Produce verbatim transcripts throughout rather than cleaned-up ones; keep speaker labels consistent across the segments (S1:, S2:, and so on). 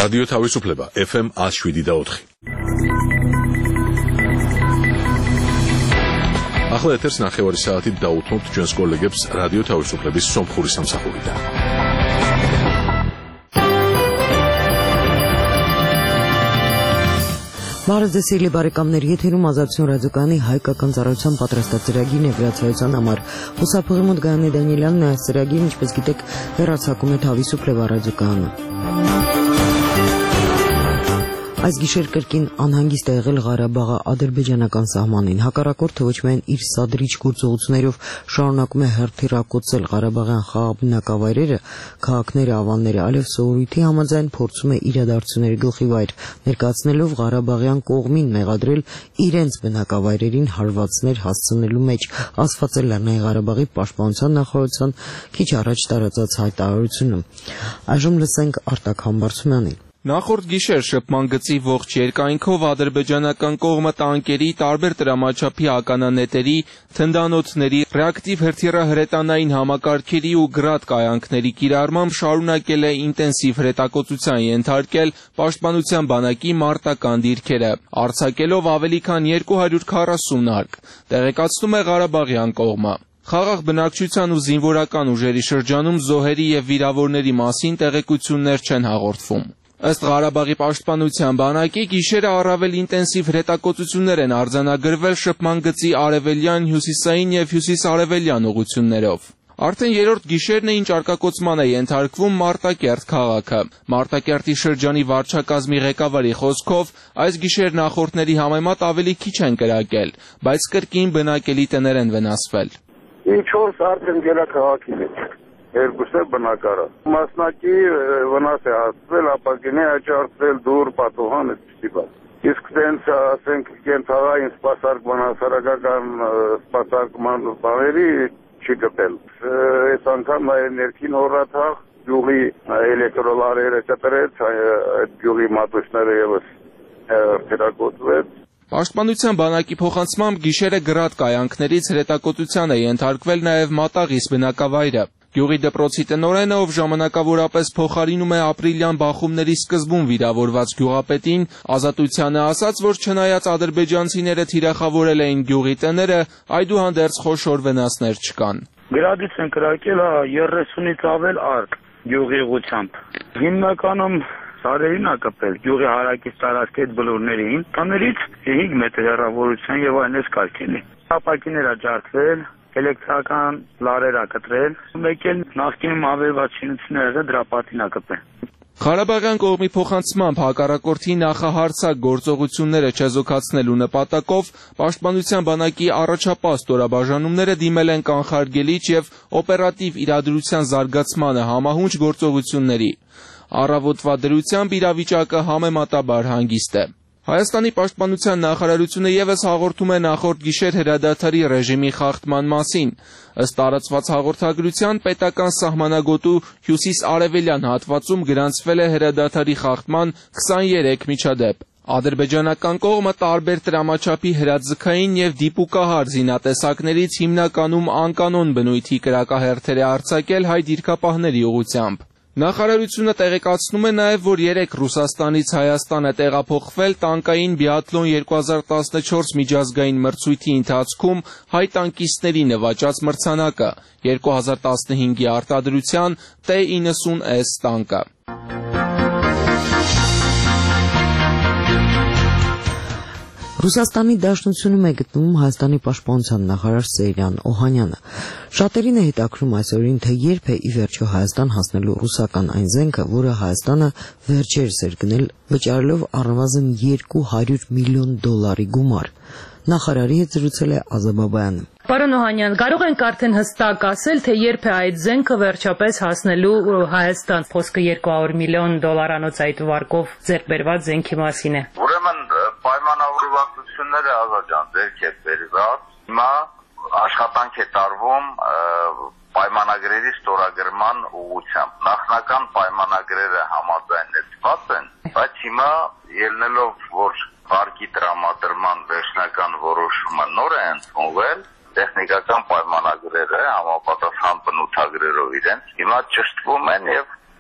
S1: რადიო თავისუფლება ეფ ემ one oh seven და four. ახლა ეთერს ნახევარი საათით დაუთმობთ ჩვენს კოლეგებს რადიო თავისუფლების სომხური სამსახურიდან.
S2: Մարզեսիլի բարեկամներ եթերում ազատություն ռադիոկայանի հայկական ծառայության պատրաստած ծրագիրն է վրացայության համար։ Ուսապղի մոտ Գայանե Դանիելյանն է այս ծրագիրը, ինչպես գիտեք, հեռարձակում է Თავისუფლება ռադիոկայանը։ Այս գիշեր կրկին անհանգիստ է եղել Ղարաբաղի ադրբեջանական սահմանին։ Հակառակորդը ոչ միայն իր սադրիչ գործողություններով շարունակում է հերթիրակոծել Ղարաբաղյան խաղաղ բնակավայրերը, քաղաքները, ավանները, այլև սովորույթի համաձայն փորձում է իրադարձությունների գլխիվայր ներկայացնելով Ղարաբաղյան կողմին մեղադրել իրենց բնակավայրերին հարվածներ հասցնելու մեջ, ասված է Լեռնային Ղարաբաղի պաշտպանության նախարարության քիչ առաջ տարածած հայտարարությունը։ Այժմ լսենք Արտակ Համբարձումյանին։
S3: Նախորդ գիշեր շփման գծի ողջ երկայնքով ադրբեջանական կողմը տանկերի, տարբեր տրամաչափի ականանետերի, թնդանոթների, ռեակտիվ հրթիռահրետանային համակարգերի ու գրադ կայանքների կիրառմամբ շարունակել է ինտենսիվ հրետակոծության ենթարկել պաշտպանության բանակի մարտական դիրքերը, արձակելով ավելի քան two hundred forty արկ, տեղեկացնում է Ղարաբաղյան կողմը։ Խաղաղ բնակչության ու զինվորական ուժերի շրջանում զոհերի և վիրավորների մասին տեղեկություններ չեն հաղորդվում։ Ըստ Ղարաբաղի պաշտպանության բանակի գիշերը առավել ինտենսիվ հրետակոծություններ են արձանագրվել շփման գծի արևելյան, հյուսիսային և հյուսիսարևելյան ուղղություններով։ Արդեն երրորդ գիշերն է, ինչ արկակոծման է ենթարկվում Մարտակերտ քաղաքը։ Մարտակերտի շրջանի վարչակազմի ղեկավարի խոսքով այս գիշեր նախորդների համեմատ ավելի քիչ են կրակել, բայց կրկին բնակելի տներ են վնասվել։
S4: Ինչ-որ արդեն գերաքաղաքի մեջ երկուսը բնակարան։ Մասնակի վնաս է հասցվել, ապակինի աճարցել, դուր, պատուհան, այդպիսի բան։ Իսկ դենց, ասենք, կենցաղային սպասարկման, հասարակական սպասարկման բաների չի գտել։ Այս անգամ ներքին հորաթաղ, գյուղի էլեկտրոլարերը կտրեց, այդ գյուղի մատուցները ևս հրթիռակոծվեց։
S3: Պաշտպանության բանակի փոխանցմամբ գիշերը գրադ կայանքներից հրետակոծության է ենթարկվել նաև Մատաղիս բնակավայրը։ Գյուղի դպրոցի տնօրենը, ով ժամանակավորապես փոխարինում է ապրիլյան բախումների սկզբում վիրավորված գյուղապետին, Ազատությանը ասաց, որ չնայած ադրբեջանցիները թիրախավորել էին գյուղի տները, այդուհանդերձ խոշոր վնասներ չկան։
S5: Գրադից են կրակել երեսունից ավել արկ գյուղի ուղղությամբ։ Հիմնականում սարերին է կպել գյուղի հարակից տարածքի այդ բլուրներին, տներից cinq մետր հեռավորության եւ այնպես կարգել է։ Ապակիներ է ջարդվել, էլեկտրական լարեր է կտրել, մեկ էլ նախկինում ավերված շինությունները դրա պատին է կպել։
S3: Ղարաբաղյան կողմի փոխանցմամբ հակառակորդի նախահարձակ գործողությունները չեզոքացնելու նպատակով պաշտպանության բանակի առաջապահ ստորաբաժանումները դիմել են կանխարգելիչ եւ օպերատիվ իրադրության զարգացմանը համահունչ գործողությունների։ Առավոտվա դրությամբ իրավիճակը համեմատաբար հանգիստ է։ Հայաստանի պաշտպանության նախարարությունը ևս հաղորդում է նախորդ գիշեր հրադադարի ռեժիմի խախտման մասին։ Ըստ տարածված հաղորդագրության, պետական սահմանագոտու հյուսիս-արևելյան հատվածում գրանցվել է հրադադարի խախտման twenty-three միջադեպ։ Ադրբեջանական կողմը տարբեր տրամաչափի հրաձգային և դիպուկահար զինատեսակներից հիմնականում անկանոն բնույթի կրակահերթեր է արձակել հայ դիրքապահների ուղղությամբ։ Նախարարությունը տեղեկացնում է նաև, որ երեկ Ռուսաստանից Հայաստան է տեղափոխվել տանկային բիաթլոն twenty fourteen միջազգային մրցույթի ընթացքում հայ տանկիստների նվաճած մրցանակը twenty fifteen-ի արտադրության T ninety S տանկը։
S2: Ռուսաստանի Դաշնությունում է գտնվում Հայաստանի պաշտպանության նախարար Սեյրան Օհանյանը։ Շատերին է հետաքրում այսօրին, թե երբ է ի վերջո Հայաստան հասնելու ռուսական այն զենքը, որը Հայաստանը վերջերս էր գնել վճարելով առնվազն two hundred միլիոն դոլարի գումար։ Նախարարի հետ զրուցել է Ազաբաբայանը։
S6: Պարոն Օհանյան, կարող ենք արդեն հստակ ասել, թե երբ է այդ զենքը վերջապես հասնելու Հայաստան։ Խոսքը two hundred միլիոն դոլարանոց այդ վարկով ձեռք բերված զենքի մասին է։
S4: Ուրեմն պայմանավորվածությունները ազատան ձեռք է բերված։ Հիմա աշխատանք է տարվում պայմանագրերի ստորագրման ուղղությամբ։ Նախնական պայմանագրերը համաձայնեցված են, բայց հիմա ելնելով, որ վարկի տրամադրման վերջնական որոշումը նոր է ընդունվել, տեխնիկական պայմանագրերը համապատասխան բնութագրերով իրենց հիմա ճշտվում են եւ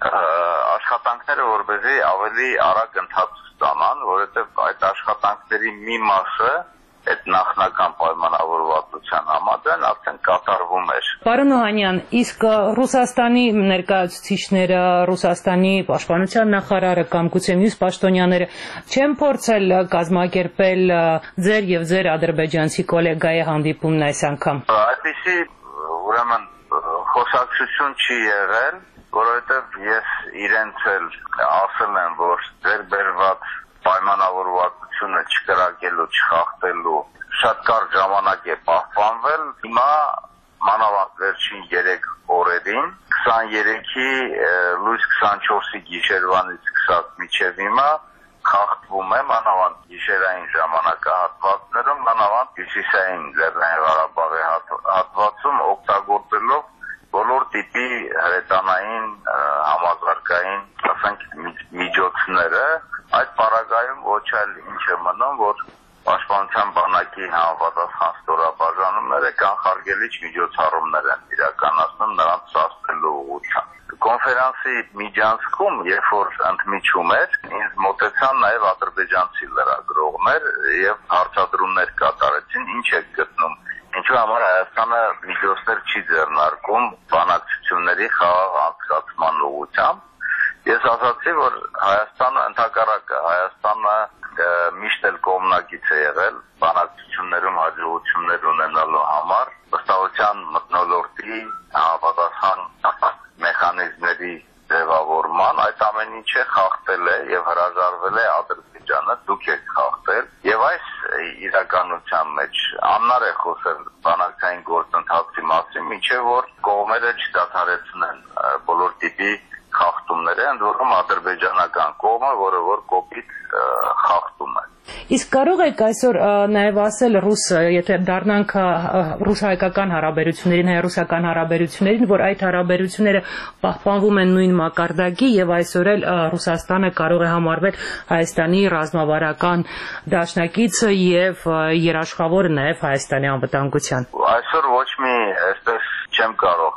S4: աշխատանքները որպեսզի ավելի արագ ընթաց ստանան, որովհետև այդ աշխատանքների մի մասը այդ նախնական պայմանավորվածության համաձայն արդեն կատարվում էր։
S6: Պարոն Օհանյան, իսկ Ռուսաստանի ներկայացուցիչները, Ռուսաստանի պաշտպանության նախարարը կամ գուցե մյուս պաշտոնյաները չեն փորձել կազմակերպել ձեր եւ ձեր ադրբեջանցի գոլեգայի հանդիպումն այս անգամ։
S4: Այդպիսի ուրեմն խոսակցություն չի եղել, որովհետև ես իրենց էլ ասել եմ, որ ձեր բերված պայմանավորվածությունը չկրակելու, չխախտելու շատ կարճ ժամանակ է պահպանվել։ Հիմա մանավանդ վերջին երեք օրերին քսաներեքի լույս քսանչորսի գիշերվանից սկսած մինչև հիմա խախտվում է մանավանդ գիշերային ժամանակահատվածներում, մանավանդ հյուսիսային Լեռնային Ղարաբաղի հատվածում օգտագործելով բոլոր տիպի հրետանային համազարգային, ասենք, միջոցները։ Այդ պարագայում ոչ այլ ինչ է մնում, որ պաշտպանության բանակի համապատասխան ստորաբաժանումները կանխարգելիչ միջոցառումներ են իրականացնում նրանց սաստելու ուղղությամբ։ Կոնֆերանսի միջանցքում, երբ որ ընդմիջում էր, ինձ մոտեցան նաև ադրբեջանցի լրագրողներ եւ հարցադրումներ կատարեցին, ինչ է գտնում, ինչու համար Հայաստանը միջոցներ չի ձեռնարկում բանակցությունների խաղաղ անցկացման ուղղությամբ։ Ես ասացի, որ Հայաստանը ընդհակառակը, Հայաստանը միշտ էլ կողմնակից է եղել բանակցություններում հաջողություններ ունենալու համար, վստահության մթնոլորտի համապատասխան մեխանիզմների ձևավորման, այդ ամեն ինչը խախտել է եւ հրաժարվել է Ադրբեջանը, դուք եք խախտել, եւ այս իրականության մեջ աննար է խոսել բանակցային գործընթացի մասին, մինչեւ որ կողմերը չդադարեցնեն բոլոր տիպի խախտումները, ընդ որում ադրբեջանական կողմը, որը որ կոպիտ խախտում է։
S6: Իսկ կարող եք այսօր նաև ասել ռուս, եթե դառնանք ռուս-հայկական հարաբերություններին, հայ-ռուսական հարաբերություններին, որ այդ հարաբերությունները պահպանվում են նույն մակարդակի եւ այսօր էլ Ռուսաստանը կարող է համարվել Հայաստանի ռազմավարական դաշնակիցը եւ երաշխավորը նաև Հայաստանի անվտանգության։
S4: Այսօր ոչ մի այսպես չեմ կարող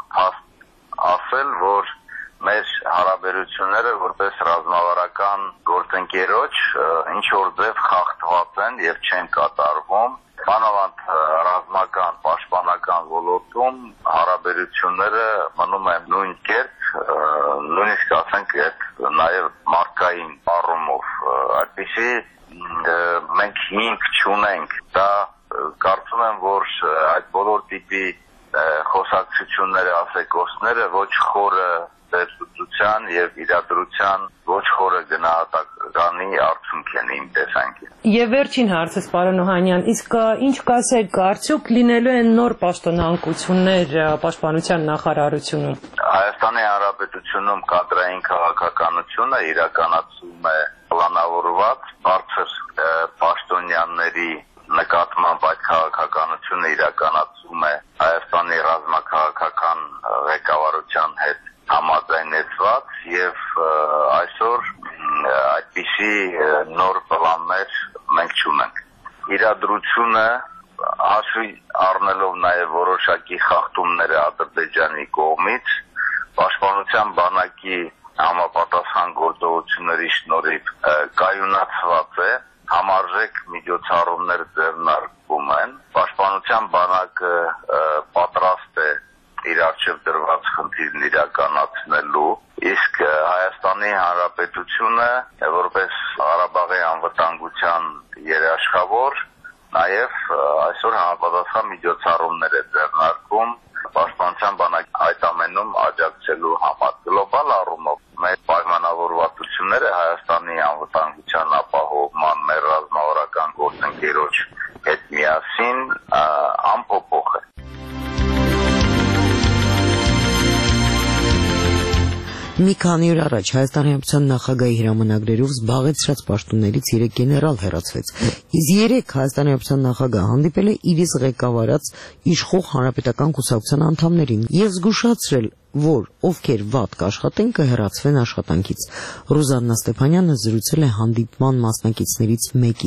S4: ասել, որ մեր հարաբերությունները որպես ռազմավարական գործընկերոջ ինչ որ ձև խախտված են եւ չեն կատարվում, մանավանդ ռազմական պաշտպանական ոլորտում հարաբերությունները մնում են նույն կերպ, նույնիսկ ասենք այդ նաեւ մարդկային առումով, այդպեսի մենք հիմք չունենք, դա կարծում եմ, որ այդ բոլոր տիպի խոսակցությունները, ասեկոսները ոչ խորը տեսության եւ իրադրության ոչ խորը գնահատականի արդյունք են իմ տեսանկյունից։
S6: Եվ վերջին հարցս, պարոն Օհանյան, իսկ ինչ կասեք, արդյոք լինելու են նոր պաշտոնանկություններ պաշտպանության նախարարությունում։
S4: Հայաստանի Հանրապետությունում կադրային քաղաքականությունը իրականացում է պլանավորված բարձր պաշտոնյաների նկատմամբ այդ քաղաքականությունը իրականացում է Հայաստանի ռազմաքաղաքական ղեկավարության հետ համաձայնեցված եւ այսօր այդպիսի նոր պլաններ մենք չունենք։ Իրադրությունը հաշվի առնելով նաեւ որոշակի խախտումները Ադրբեջանի կողմից պաշտպանության բանակի համապատասխան գործողությունների շնորհիվ կայունացված է, համարժեք միջոցառումներ ձեռնարկվում են, պաշտպանության բանակը պատրաստ է իր առջև դրված խնդիրն իրականացնելու, իսկ Հայաստանի Հանրապետությունը որպես Ղարաբաղի անվտանգության երաշխավոր նաև այսօր համապատասխան միջոցառումներ է ձեռնարկում պաշտպանության բանակի այդ ամենում աջակցելու համար։ Գլոբալ առումով մեր պայմանավորվածությունները Հայաստանի անվտանգության ապահովման մեր ռազմավարական գործընկերոջ հետ միասին անփոփոխ է։
S2: Մի քանի օր առաջ Հայաստանի Հանրապետության նախագահի հրամանագրերով զբաղեցրած պաշտոններից երեք գեներալ հեռացվեց։ Իսկ երեք Հայաստանի Հանրապետության նախագահը հանդիպել է իր իսկ ղեկավարած իշխող հանրապետական կուսակցության անդամներին եւ զգուշացրել, որ ովքեր վատ կաշխատեն կհեռացվեն աշխատանքից։ Ռուզաննա Ստեփանյանը զրուցել է հանդիպման մասնակիցներից մեկի հետ։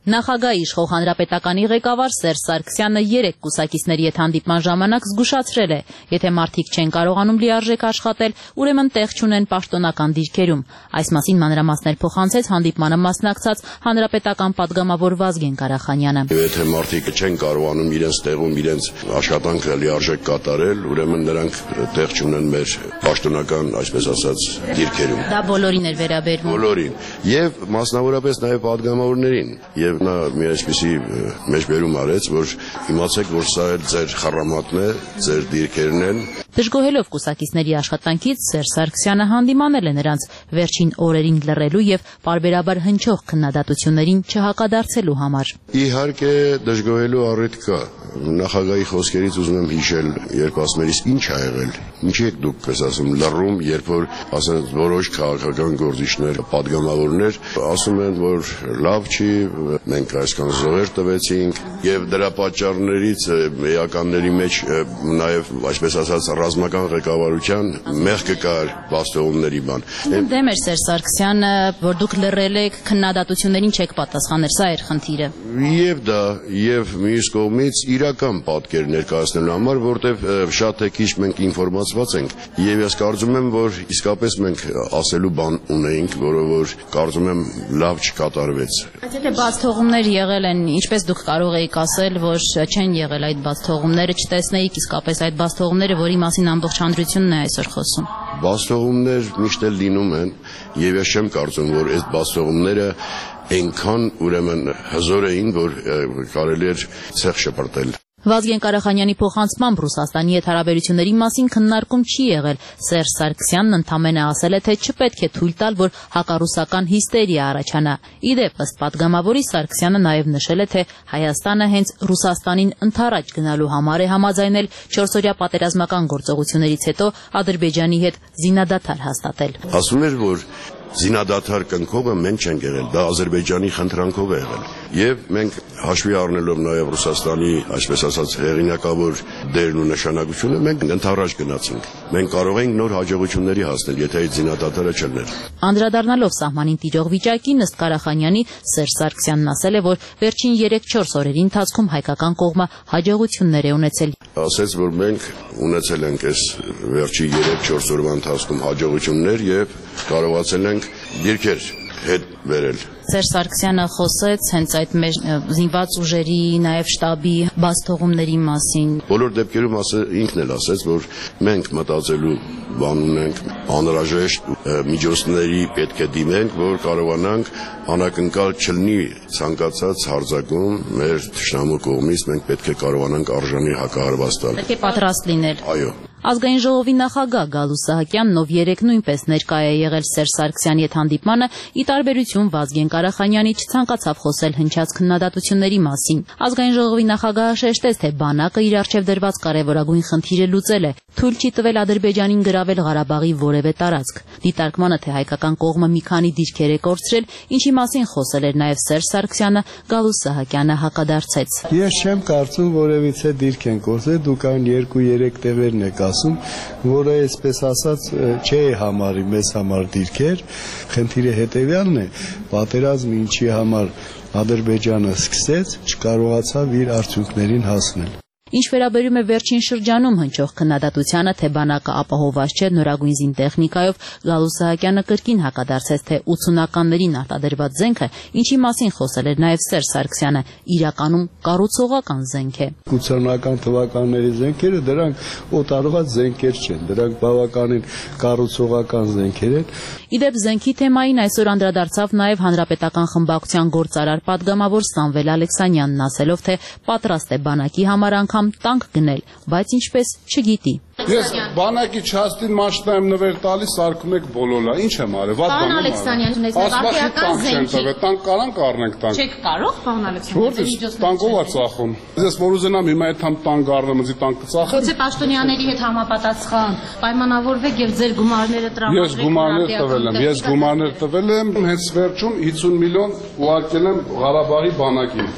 S7: Նախագահի իշխող հանրապետականի ղեկավար Սերժ Սարգսյանը երեք կուսակիցների հետ հանդիպման ժամանակ զգուշացրել է, եթե մարդիկ չեն կարողանում լիարժեք աշխատել, ուրեմն տեղ չունեն պաշտոնական դիրքերում։ Այս մասին մանրամասներ փոխանցեց հանդիպմանը մասնակցած հանրապետական պատգամավոր Վազգեն Ղարախանյանը։
S8: Եթե մարդիկ չեն կարողանում իրենց տեղում իրենց աշխատանքը լիարժեք կատարել, ուրեմն նրանք տեղ չունեն մեր պաշտոնական, այսպես ասած, դիրքերում։
S7: Դա բոլորին էր վերաբերվում։
S8: Բոլորին, եւ մասնավորապես նաեւ պատգամավորներին։ Եվ նա մի այսպիսի մեջբերում արեց, որ իմացեք, որ սա էլ ձեր խառամատն է, ձեր դիրքերն են։
S7: Դժգոհելով կուսակիցների աշխատանքից Սերժ Սարգսյանը հանդիմանել է նրանց վերջին օրերին լռելու եւ պարբերաբար հնչող քննադատություններին չհակադարձելու համար։
S8: Իհարկե դժգոհելու առիթ կա։ Նախագահի խոսքերից ուզում եմ հիշել, երբ ասում էր, ինչ ա եղել, ինչի եք դուք պես ասում լռում, երբ որ ասեն որոշ քաղաքական գործիչներ, պատգամավորներ ասում են, որ լավ չի, մենք այսքան զոհեր տվեցինք եւ դրա պատճառներից էականների մեջ նաեւ այսպես ասած ռազմական ղեկավարության մեղքը կար բաստողումների բան։
S7: Դեմ էր Սերժ Սարգսյանը, որ դուք լռել եք, քննադատություններին չեք պատասխանել, սա էր խնդիրը։
S8: Եվ դա, եւ մյուս կողմից իրական պատկեր ներկայացնելու համար, որտեվ շատ է քիչ մենք ինֆորմացված ենք, եւ ես կարծում եմ, որ իսկապես մենք ասելու բան ունեինք, որը որ կարծում եմ լավ չկատարվեց։
S7: Բայց եթե բաց թողումներ եղել են, ինչպես դուք կարող եք ասել, որ չեն եղել այդ բաց թողումները, չտեսնեիք իսկապես այդ բաց թողումները, որի մասին ամբողջ հանրությունն է այսօր խոսում։
S8: Բաստողումներ միշտ էլ լինում են, եւ ես չեմ կարծում, որ այդ բաստողումները այնքան ուրեմն հզոր էին, որ կարելի էր ցեղ շպրտել։
S7: Վազգեն Ղարախանյանի փոխանցմամբ Ռուսաստանի հետ հարաբերությունների մասին քննարկում չի եղել։ Սերժ Սարգսյանն ընդամենը ասել է, թե չպետք է թույլ տալ, որ հակառուսական հիստերիա առաջանա։ Իդեպ ըստ պատգամավորի Սարգսյանը նաև նշել է, թե Հայաստանը հենց Ռուսաստանին ընդառաջ գնալու համար է համաձայնել չորսօրյա պատերազմական գործողություններից հետո Ադրբեջանի հետ զինադադար հաստատել։
S8: Ասում էր, որ զինադադար կնքողը մենք չենք եղել, դա Ադրբեջանի խնդրանքով է եղել։ Եվ մենք հաշվի առնելով նաև Ռուսաստանի, այսպես ասած, հեղինակավոր դերն ու նշանակությունը, մենք ընդառաջ գնացինք։ Մենք կարող ենք նոր հաջողությունների հասնել, եթե այդ զինադադարը չլներ։
S7: Անդրադառնալով սահմանին տիրող վիճակին, ըստ Ղարախանյանի, Սերժ Սարգսյանն ասել է, որ վերջին երեք-չորս օրերի ընթացքում հայկական կողմը հաջողություններ է ունեցել։
S8: Ասեց, որ մենք ունեցել ենք այս վերջի երեք-չորս օրվա ընթացքում հաջողություններ եւ կարողացել ենք դիրքեր հետ վերել։
S7: Սերժ Սարգսյանը խոսեց հենց այդ մեր զինված ուժերի, նաև շտաբի բաստողումների մասին։
S8: Բոլոր դեպքերում ինքն էլ ասեց, որ մենք մտածելու բան ունենք, անհրաժեշտ միջոցների պետք է դիմենք, որ կարողանանք անակնկալ չլինի ցանկացած հարձակում մեր թշնամու կողմից, մենք պետք է կարողանանք արժանի հակահարված տալ։
S7: Պետք է պատրաստ լինել։
S8: Այո։
S7: Ազգային ժողովի նախագահ Գալուս Սահակյանն, ով երեկ նույնպես ներկա է եղել Սերժ Սարգսյանի հետ հանդիպմանը, ի տարբերություն Վազգեն Ղարախանյանի չցանկացավ խոսել հնչած քննադատությունների մասին։ Ազգային ժողովի նախագահը շեշտեց, թե բանակը իր առջև դրված կարևորագույն խնդիրը լուծել է, թույլ չի տվել Ադրբեջանին գրավել Ղարաբաղի որևէ տարածք։ Դիտարկմանը, թե հայկական կողմը մի քանի դիրքեր է կորցրել, ինչի մասին խոսել էր նաև Սերժ Սարգսյանը, Գալուս Սահակյանը հակադարձեց։
S9: Ես չեմ կարծում, որևիցե դիրք են կորցրել, դուք այն երկու-երեք տեղերն եք ասում, որը այսպես ասած չէ համարի մեզ համար դիրքեր, խնդիրը հետևյալն է, պատերազմը ինչի համար Ադրբեջանը սկսեց, չկարողացավ իր արդյունքներին հասնել։
S7: Ինչ վերաբերում է վերջին շրջանում հնչող քննադատությանը, թե բանակը ապահովված չէ նորագույն զինտեխնիկայով, Գալուս Սահակյանը կրկին հակադարձեց, թե ութսունականներին արտադրված զենքը, ինչի մասին խոսել էր նաև Սերժ Սարգսյանը, իրականում կառուցողական զենք է։
S9: ութսունական թվականների զենքերը դրանք օտարված զենքեր չեն, դրանք բավականին կառուցողական զենքեր են։
S7: Իդեպ զենքի թեմային այսօր անդրադարձավ նաև Հանրապետական խմբակցության գործարար պատգամավոր Սամվել Ալեքսանյանն, ասելով, թե պատրաստ է բանակի համար անգամ տանկ գնել, բայց ինչպես չգիտի։
S10: Ես բանակի չաստին մաշտայում նվեր տալիս սարքում եք բոլոլա, ինչ եմ արել, վատ բան եմ արել։ Պարոն Ալեքսանյան, ունես պատրաստական զենքի։ Տանկ կարանք առնենք տանկ։
S7: Չեք կարող, պարոն Ալեքսանյան։
S10: Որտե՞ղ տանկով է ծախում։ Ես որ ուզենամ հիմա այդ համ տանկ առնեմ, ինձ տանկ կծախեմ։
S7: Գուցե պաշտոնյաների հետ համապատասխան պայմանավորվեք եւ ձեր գումարները տրամադրեք։
S10: Ես գումարներ տվել եմ, ես գումարներ տվել եմ, հենց վերջում հիսուն միլիոն ուղարկել եմ Ղարաբաղի բանակին։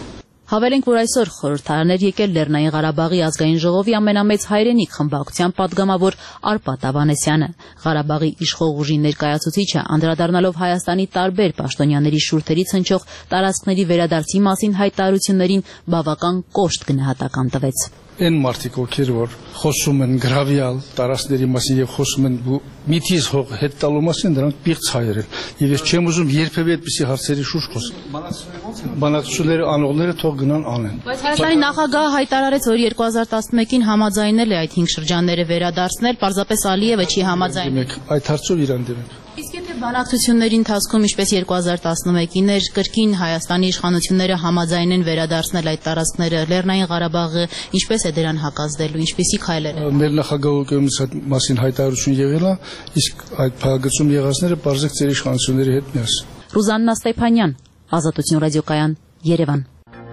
S7: Հավելենք, որ այսօր խորհրդարաններ եկել Լեռնային Ղարաբաղի ազգային ժողովի ամենամեծ հայրենիք խմբակցության падգամավոր Արպատ Ավանեսյանը։ Ղարաբաղի իշխող ուժի ներկայացուցիչը անդրադառնալով Հայաստանի տարբեր պաշտոնյաների շուրթերից հնչող տարածքների վերադարձի մասին հայտարարություններին բավական կոշտ գնահատական տվեց։
S11: Այն մարդիկ, ովքեր որ խոսում են գրավյալ տարածքների մասին եւ խոսում են միթիզ հող հետ տալու մասին, դրանք պիղծ հայեր են։ Եվ ես չեմ ուզում երբևէ այդպիսի հարցերի շուրջ խոսել։ Բանակցությունները անողները թող գնան անեն։
S7: Բայց Հայաստանի նախագահը հայտարարեց, որ երկու հազար տասնմեկին համաձայնել է այդ հինգ շրջանները վերադարձնել, պարզապես Ալիևը չի համաձայնել։
S11: Այդ հարցով իրան դիմենք։
S7: Իսկ եթե բանակցությունների ընթացքում, ինչպես երկու հազար տասնմեկին էր, կրկին Հայաստանի իշխանությունները համաձայնեն վերադարձնել այդ տարածքները, Լեռնային Ղարաբաղը ինչպես է դրան հակազդելու, ինչպիսի քայլեր են։
S11: Մեր նախագահությունից այդ մասին հայտարարություն եղել է, իսկ այդ փակագծում եղածները բարձր ծեր իշխանությունների հետ միասին։
S7: Ռուզաննա Ստեփանյան, Ազատություն ռադիոկայան, Երևան։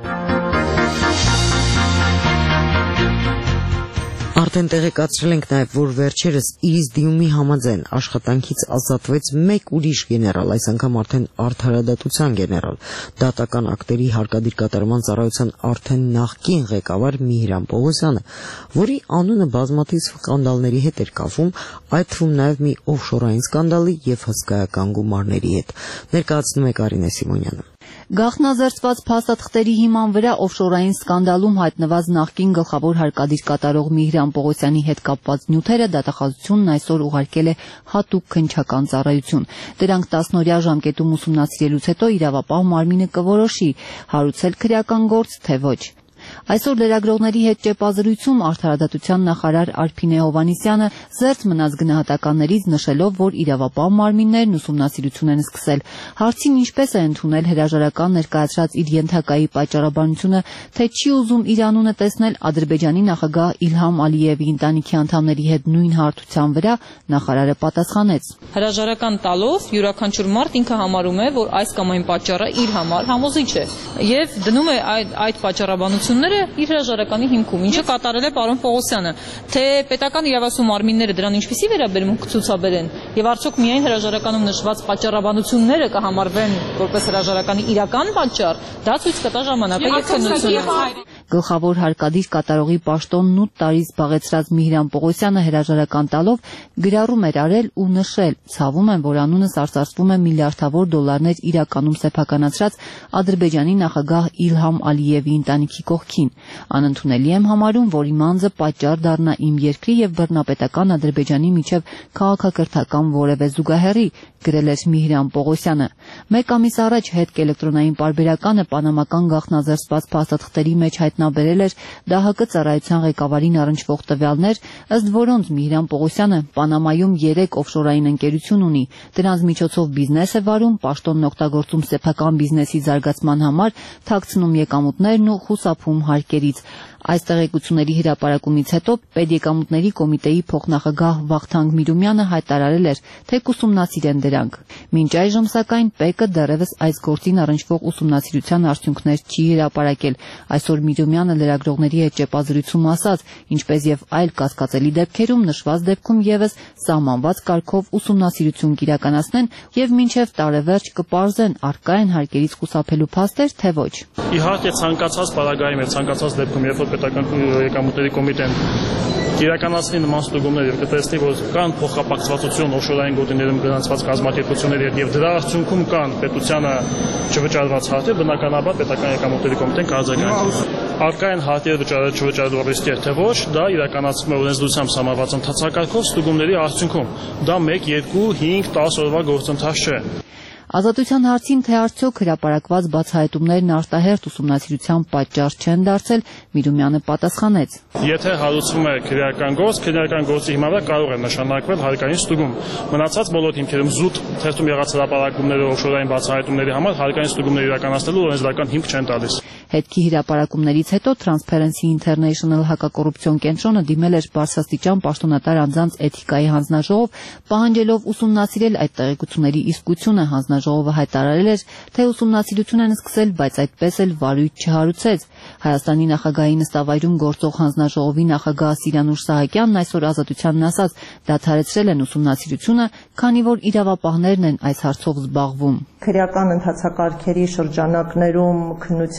S2: Արդեն տեղեկացրել ենք նաև, որ վերջերս Իրիզդիումի համաձայն աշխատանքից ազատվեց մեկ ուրիշ գեներալ, այս անգամ արդեն արդարադատության գեներալ, դատական ակտերի հարկադիր կատարման ծառայության արդեն նախկին ղեկավար Միհրան Պողոսյանը, որի անունը բազմաթիվ սկանդալների հետ էր կապվում, այդ թվում նաև մի օֆշորային սկանդալի եւ հսկայական գումարների հետ։ Ներկայացնում է Կարինե Սիմոնյանը։
S12: Գաղտնազերծված փաստաթղթերի հիման վրա օֆշորային սկանդալում հայտնված նախկին գլխավոր հարկադիր կատարող Միհրան Պողոսյանի հետ կապված նյութերը դատախազությունն այսօր ուղարկել է հատուկ քննչական ծառայություն։ Դրանք տասնօրյա ժամկետում ուսումնասիրելուց հետո իրավապահ մարմինը կորոշի հարուցել քրեական գործ, թե ոչ։ Այսօր լրագրողների հետ ճեպազրույցում արդարադատության նախարար Արփինե Հովհաննիսյանը զերծ մնաց գնահատականներից, նշելով, որ իրավապահ մարմիններն ուսումնասիրություն են սկսել։ Հարցին ինչպես է ընդունել հրաժարական ներկայացրած իր ենթակայի պատճառաբանությունը, թե չի ուզում իր անունը տեսնել Ադրբեջանի նախագահ Իլհամ Ալիևի ընտանիքի անդամների հետ նույն հարթության վրա, նախարարը պատասխանեց.
S13: Հրաժարական տալով յուրաքանչյուր մարդ ինքը համարում է, որ այս կամ այն պատճառը իր համար համոզիչ է եւ դնում է այդ այդ պատճառաբանությունները իր հրաժարականի հիմքում, ինչը կատարել է պարոն Պողոսյանը, թե պետական իրավասու մարմինները դրան ինչպիսի վերաբերմունք կցուցաբերեն եւ արդյոք միայն հրաժարականում նշված պատճառաբանությունները կհամարվեն որպես հրաժարականի իրական պատճառ, դա ցույց կտա ժամանակը եւ քննությունը։
S12: Գլխավոր հարկադիր կատարողի պաշտոնն ութ տարի զբաղեցրած Միհրան Պողոսյանը հրաժարական տալով գրառում էր արել ու նշել. ցավում եմ, որ անունս արծարծվում է միլիարդավոր դոլարներ իրականում սեփականացրած Ադրբեջանի նախագահ Իլհամ Ալիևի ընտանիքի կողքին։ Անընդունելի եմ համարում, որ իմ անձը պատճառ դառնա իմ երկրի եւ բռնապետական Ադրբեջանի միջև քաղաքակրթական որևէ զուգահեռի, գրել էր Միհրան Պողոսյանը։ Մեկ ամիս առաջ հետք էլեկտրոնային պարբերականը պանամական գաղտնազերծված փաստաթղթերի մեջ հայտնաբերել էր ԴՀԿ ծառայության ղեկավարին առնչվող տվյալներ, ըստ որոնց Միհրան Պողոսյանը Պանամայում երեք օֆշորային ընկերություն ունի, դրանց միջոցով բիզնես է վարում, պաշտոնն օգտագործում սեփական բիզնեսի զարգացման համար, թաքցնում եկամուտներն ու խուսափում հարկերից։ Այս տեղեկությունների հրապարակումից հետո Պետեկամուտների կոմիտեի փոխնախագահ Վախթանգ Միրումյանը հայտարարել էր, թե կուսումնասիրեն դրանք։ Մինչ այժմ սակայն ՊԵԿ-ը դեռևս այս գործին առնչվող ուսումնասիրության արդյունքներ չի հրապարակել։ Այսօր Միրումյանը լրագրողների հետ ճեպազրույցում ասաց, ինչպես եւ այլ կասկածելի դեպքերում նշված դեպքում եւս սահմանված կարգով ուսումնասիրություն կիրականացնեն եւ մինչեւ տարեվերջ կպարզեն առկա են հարկերից խուսափելու փաստեր, թե ոչ։
S14: Իհարկե ցանկացած պարագայում եւ ցանկացած դեպքում, երբ որ պետական եկամուտների կոմիտեն իրականացնի նման ստուգումներ եւ կտեսնի, որ կան փոխկապակցվածություն օֆշորային գոտիներում գրանցված կազմակերպությունների հետ եւ դրա արդյունքում կան պետությանը չվճարված հարթեր, բնականաբար պետական եկամուտների կոմիտեն կարձագանքի։ Առկա են հարթեր վճարել չվճարելու ռիսկեր, թե ոչ, դա իրականացվում է օրենսդրությամբ սահմանված ընթացակարգով ստուգումների արդյունքում։ Դա մեկ, երկու, հինգ, տասը օրվա գործընթաց չէ։
S12: Ազատության հարցին, թե արդյոք հրապարակված բացահայտումներն արտահերթ ուսումնասիրության պատճառ չեն դարձել, Միրումյանը պատասխանեց.
S14: Եթե հարուցվում է քրեական գործ, քրեական գործի հիման վրա կարող է նշանակվել հարկային ստուգում։ Մնացած բոլոր հիմքերում զուտ թերթում եղած հրապարակումները օֆշորային բացահայտումների համար հարկային ստուգումներ իրականացնելու օրենսդրական հիմք չեն տալիս։
S12: Հետքի հրապարակումներից հետո Transparency International հակակոռուպցիոն կենտրոնը դիմել էր բարձրաստիճան պաշտոնատար անձանց էթիկայի հանձնաժողով, պահանջելով ուսումնասիրել այդ տեղեկությունների իսկությունը։ Հանձնաժողովը հայտարարել էր, թե ուսումնասիրություն են սկսել, բայց այդպես էլ վարույթ չհարուցեց։ Հայաստանի նախագահի նստավայրում գործող հանձնաժողովի նախագահ Սիրանուշ Սահակյանն այսօր Ազատությանն ասաց, դադարեցրել են ուսումնասիրությունը, քանի որ իրավապահներն են այս հարցով զբաղվում։
S15: Քրեական ընթացակարգերի շրջանակներում քննության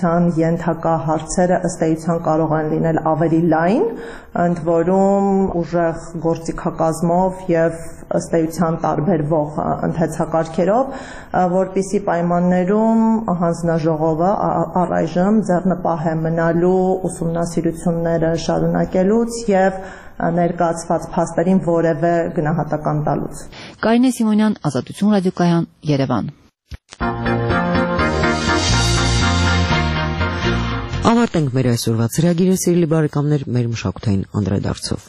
S15: ենթակա հարցերը ըստ էության կարող են լինել ավելի լայն, ընդ որում ուժեղ գործիքակազմով եւ ըստ էության տարբերվող ընթերցակարգերով, որպիսի պայմաններում հանձնաժողովը առայժմ ձեռնպահ է մնալու ուսումնասիրությունները շարունակելուց եւ ներկայացված փաստերին որևէ գնահատական տալուց։
S12: Կարինե Սիմոնյան, Ազատություն ռադիոկայան, Երևան։
S2: Ավարտենք մեր այսօրվա ծրագիրը, սիրելի բարեկամներ, մեր մշակութային անդրադարձով։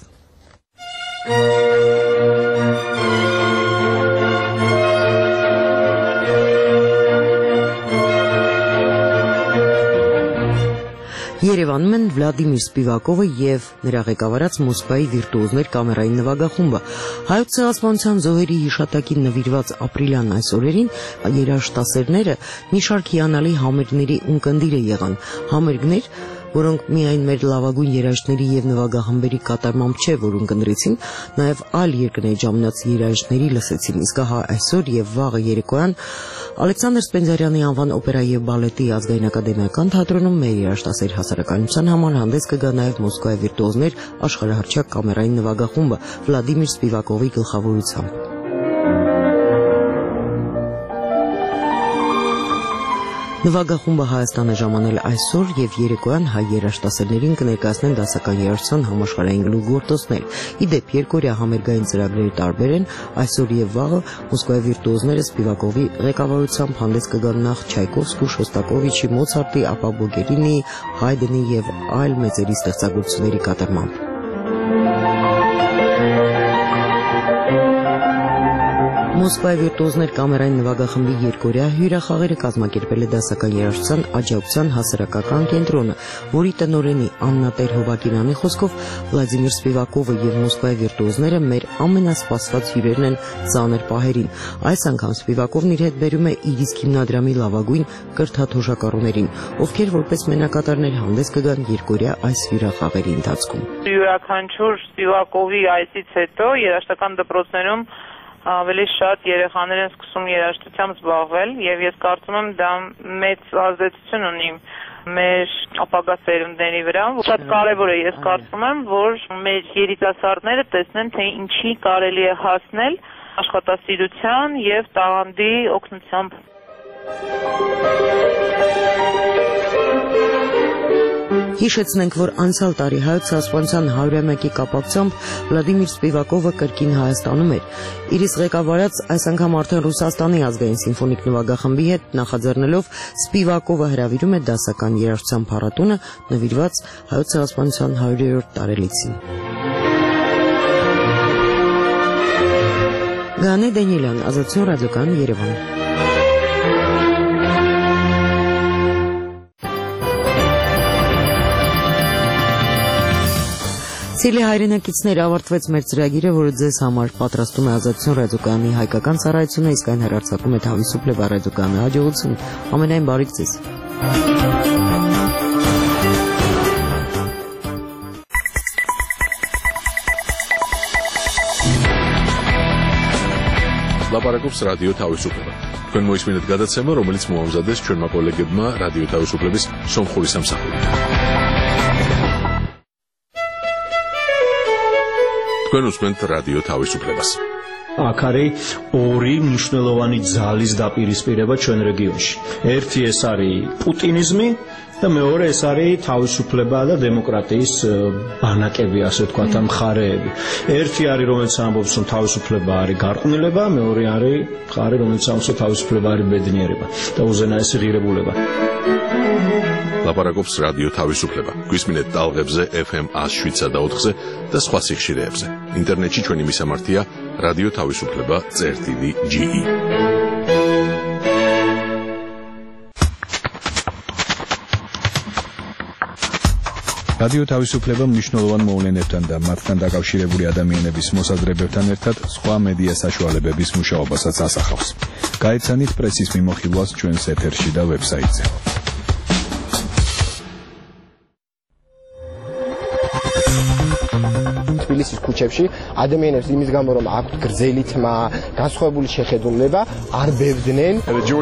S2: Երևանում են Վլադիմիր Սպիվակովը եւ նրա ղեկավարած Մոսկվայի վիրտուոզներ կամերային նվագախումբը։ Հայոց ցեղասպանության զոհերի հիշատակին նվիրված ապրիլյան այս օրերին երաժշտասերները մի շարք հիանալի համերգների ունկնդիր եղան։ Համերգներ, որոնք միայն մեր լավագույն երաժիշտների եւ նվագախմբերի կատարմամբ չէ, որ ունկնդրեցին, նաեւ այլ երկրների ժամանած երաժիշտների լսեցին։ Իսկ հա այսօր եւ վաղը երեկոյան Ալեքսանդր Սպենդիարյանի անվան օպերայի եւ բալետի ազգային ակադեմիական թատրոնում մեր երաժշտասեր հասարակայնության համար հանդես կգա նաեւ Մոսկվայի վիրտուոզներ աշխարհահռչակ կամերային նվագախումբը Վլադիմիր Սպիվակովի գլխավորությամբ։ Նվագախումբը Հայաստան է ժամանել այսօր եւ երեկոյան հայ երաժշտասերներին կներկայացնեն դասական երաժշտության համաշխարհային գլուխգործոցներ։ Ի դեպ, երկօրյա համերգային ծրագրերի տարբեր են, այսօր եւ վաղը Մոսկվայի վիրտուոզները Սպիվակովի ղեկավարությամբ հանդես կգան նախ Չայկովսկու, Շոստակովիչի, Մոցարտի, ապա Բոգերինի, Հայդենի եւ այլ մեծերի ստեղծագործությունների կատարմամբ։ Մոսկվայի վիրտուոզներ կամերային նվագախմբի երկօրյա հյուրախաղերը կազմակերպել է դասական երաժշտության աջակցության հասարակական կենտրոնը, որի տնօրենի Աննա Տեր-Հովակիրյանի խոսքով Վլադիմիր Սպիվակովը եւ Մոսկվայի վիրտուոզները մեր ամենասպասված հյուրերն են ծանր պահերին։ Այս անգամ Սպիվակովն իր հետ բերում է իր իսկ հիմնադրամի լավագույն կրթաթոշակառուներին, ովքեր որպես մենակատարներ հանդես կգան երկօրյա այս հյուրախաղերի ընթացքում։
S16: Յուրաքանչյուր Սպիվակովի այսից հետո երաժշտական դպրոցներում ավելի շատ երեխաներ են սկսում երաժշտությամբ զբաղվել եւ ես կարծում եմ դա մեծ ազդեցություն ունի մեր ապագա սերունդների վրա։ Շատ կարեւոր է, ես կարծում եմ, որ մեր երիտասարդները տեսնեն, թե ինչի կարելի է հասնել աշխատասիրության եւ տաղանդի օգնությամբ։
S2: Հիշեցնենք, որ անցյալ տարի հայոց ցեղասպանության հարյուրամյակի կապակցությամբ Վլադիմիր Սպիվակովը կրկին Հայաստանում էր։ Իր իսկ ղեկավարած այս անգամ արդեն Ռուսաստանի ազգային սիմֆոնիկ նվագախմբի հետ նախաձեռնելով Սպիվակովը հրավիրում է դասական երաժշտության փառատոնը նվիրված հայոց ցեղասպանության հարյուրերորդ տարելիցին։ Գանե Դանիելյան, Ազատություն ռադիոկայան, Երևան։ Սիրելի հայրենակիցներ, ավարտվեց մեր ծրագիրը, որը ձեզ համար պատրաստում է Ազատություն ռադիոկայանի հայկական ծառայությունը, իսկ այն հեռարձակում է Թավիսուփ Լեվա ռադիոկայանի հաջողություն։ Ամենայն բարիք ձեզ։
S1: Լապարակոպս ռադիո Թավիսուփը։ Քան մոյսմինդ գադացեմը, რომელიც մոամզադես չորմա կոլեգեբմա ռադիո Թավիսուփլեբիս սոմխորիս ամսախորի։ Կնուսմենտ ռադիո Թավիսուփլեբաս։
S17: Ակարեի օրի მნიშვნელովանի ձալից դապիրիսպիրեվա չեն ռեգիոնշ։ Ერთი էսարի պուտինիզմի, და მეორე ეს არის თავისუფლება და დემოკრატიის ბანაკები, ასე ვთქვათ, ამ მხარეები. ერთი არის, რომელიც ამბობს, რომ თავისუფლება არის გარყვნილება, მეორე არის მხარე, რომელიც ამბობს, რომ თავისუფლება არის ბედნიერება და უზენაესი ღირებულება.
S1: ლაპარაკობს რადიო თავისუფლება. გვისმინეთ ტალღებზე ეფ ემ one oh seven და ოთხზე და სხვა სიხშირეებზე. ინტერნეტში ჩვენი მისამართია რადიო თავისუფლება წერტილი ჯი ი.
S18: რადიო თავისუფლება მნიშვნელოვან მოვლენებთან და მათთან დაკავშირებული ადამიანების მოსაზრებებთან ერთად სხვა მედია საშუალებების მუშაობასაც ასახავს. გაეცანით პრესის მიმოხილვას ჩვენს ეთერში და ვებსაიტზე.
S19: თბილისის ქუჩებში ადამიანებს იმის გამო რომ აქვთ გრძელი თმა, განსხვავებული შეხედულება, არ ბევდნენ.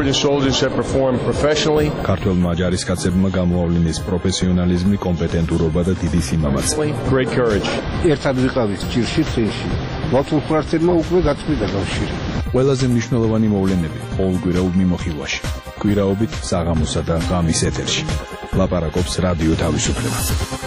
S18: ქართველმა ჯარისკაცებმა გამოავლინეს პროფესიონალიზმი, კომპეტენტურობა და დიდი სიმამაცე.
S11: ერთად ვიყავით ჭირში წინში. მართლმხრივმა უკვე გაწყვიტა კავშირი.
S18: ყველაზე მნიშვნელოვანი მოვლენები ყოველკვირეულ მიმოხილვაში. კვირაობით საღამოსა და ღამის ეთერში. ლაპარაკობს რადიო თავისუფლება.